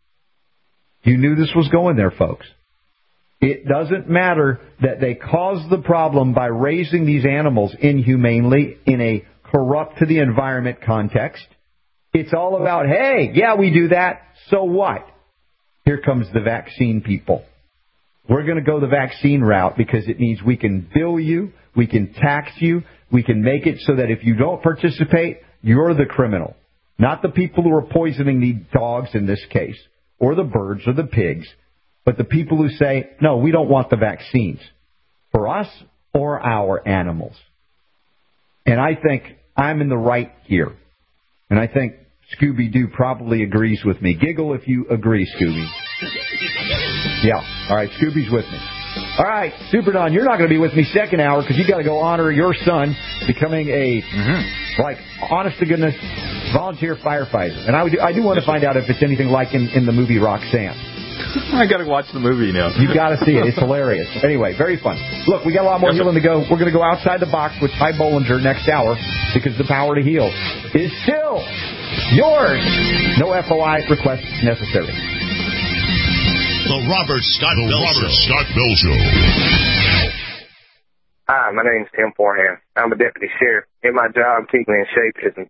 You knew this was going there, folks. It doesn't matter that they caused the problem by raising these animals inhumanely in a corrupt to the environment context. It's all about, hey, yeah, we do that, so what? Here comes the vaccine people. We're going to go the vaccine route because it means we can bill you, we can tax you, we can make it so that if you don't participate, you're the criminal. Not the people who are poisoning the dogs in this case, or the birds or the pigs, but the people who say, no, we don't want the vaccines for us or our animals. And I think I'm in the right here. And I think Scooby-Doo probably agrees with me. Giggle if you agree, Scooby. Yeah. All right, Scooby's with me. All right, Super Don, you're not going to be with me second hour because you got to go honor your son becoming a, mm-hmm. like, honest-to-goodness volunteer firefighter. And I, would, I do want to find out if it's anything like in, in the movie Roxanne. I got to watch the movie now. You got to see it. It's hilarious. Anyway, very fun. Look, we got a lot more yes, healing to go. We're going to go outside the box with Ty Bollinger next hour because the power to heal is still yours. No F O I requests necessary. The Robert Scott the Bell Robert Show. Scott Bell Show. Hi, my name's Tim Forehand. I'm a deputy sheriff. In my job, keep me in shape isn't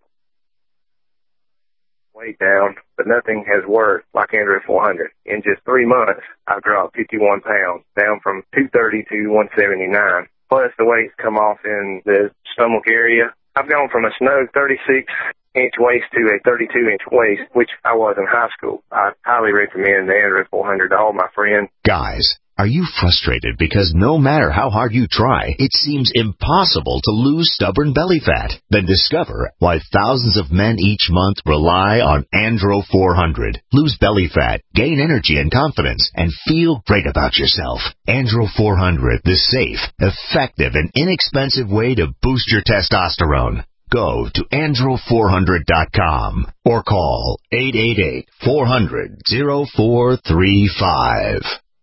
weight down, but nothing has worked like Andrew four hundred. In just three months, I've dropped fifty-one pounds, down from two thirty to one seventy-nine. Plus, the weight's come off in the stomach area. I've gone from a snug thirty-six inch waist to a thirty-two inch waist, which I was in high school. I highly recommend the Andrew four hundred to all my friends. Guys, are you frustrated because no matter how hard you try, it seems impossible to lose stubborn belly fat? Then discover why thousands of men each month rely on Andro four hundred. Lose belly fat, gain energy and confidence, and feel great about yourself. Andro four hundred, the safe, effective, and inexpensive way to boost your testosterone. Go to andro four hundred dot com or call eight eight eight, four hundred, oh four three five.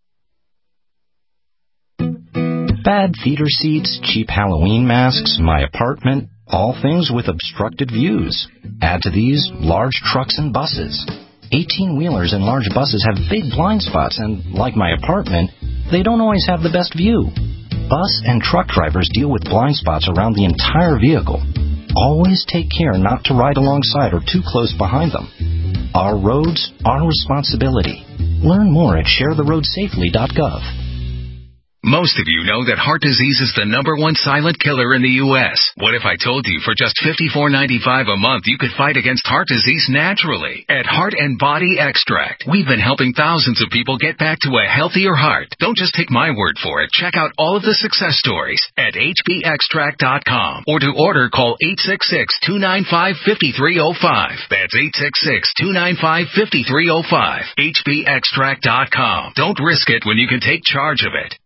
Bad theater seats, cheap Halloween masks, my apartment, all things with obstructed views. Add to these large trucks and buses. eighteen-wheelers and large buses have big blind spots, and like my apartment, they don't always have the best view. Bus and truck drivers deal with blind spots around the entire vehicle. Always take care not to ride alongside or too close behind them. Our roads, our responsibility. Learn more at share the road safely dot gov. Most of you know that heart disease is the number one silent killer in the U S What if I told you for just fifty-four ninety-five a month you could fight against heart disease naturally at Heart and Body Extract? We've been helping thousands of people get back to a healthier heart. Don't just take my word for it. Check out all of the success stories at H B extract dot com, or to order, call eight six six, two nine five, five three zero five. That's eight six six, two nine five, five three zero five. H B extract dot com. Don't risk it when you can take charge of it.